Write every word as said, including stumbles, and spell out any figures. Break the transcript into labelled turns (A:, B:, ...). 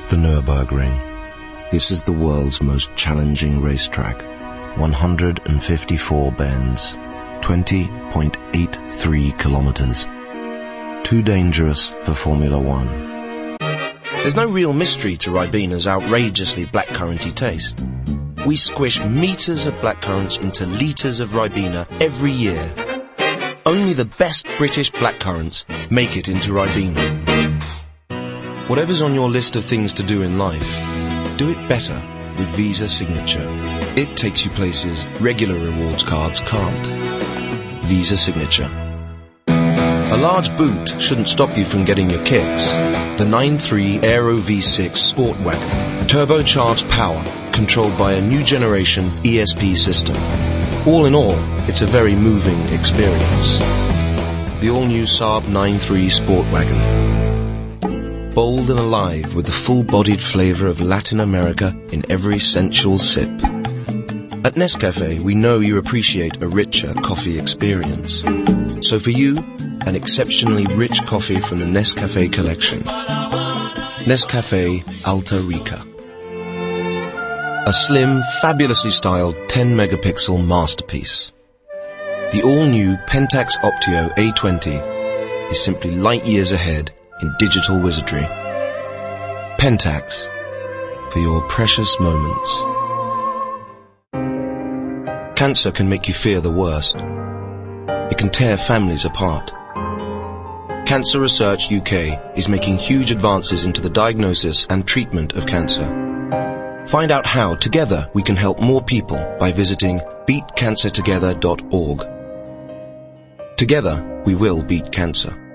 A: The Nürburgring. This is the world's most challenging racetrack. one hundred fifty-four bends, twenty point eight three kilometers. Too dangerous for Formula One. There's no real mystery to Ribena's outrageously blackcurranty taste. We squish meters of blackcurrants into litres of Ribena every year. Only the best British blackcurrants make it into Ribena. Whatever's on your list of things to do in life, do it better with Visa Signature. It takes you places regular rewards cards can't. Visa Signature. A large boot shouldn't stop you from getting your kicks. The nine three Aero V six Sport Wagon. Turbocharged power, controlled by a new generation E S P system. All in all, it's a very moving experience. The all-new Saab nine three Sport Wagon. Bold and alive with the full-bodied flavour of Latin America in every sensual sip. At Nescafé, we know you appreciate a richer coffee experience. So for you, an exceptionally rich coffee from the Nescafé collection. Nescafé Alta Rica. A slim, fabulously styled ten megapixel masterpiece. The all-new Pentax Optio A twenty is simply light years ahead in digital wizardry. Pentax, for your precious moments. Cancer can make you fear the worst. It can tear families apart. Cancer Research U K is making huge advances into the diagnosis and treatment of cancer. Find out how, together, we can help more people by visiting beat cancer together dot org. Together, we will beat cancer.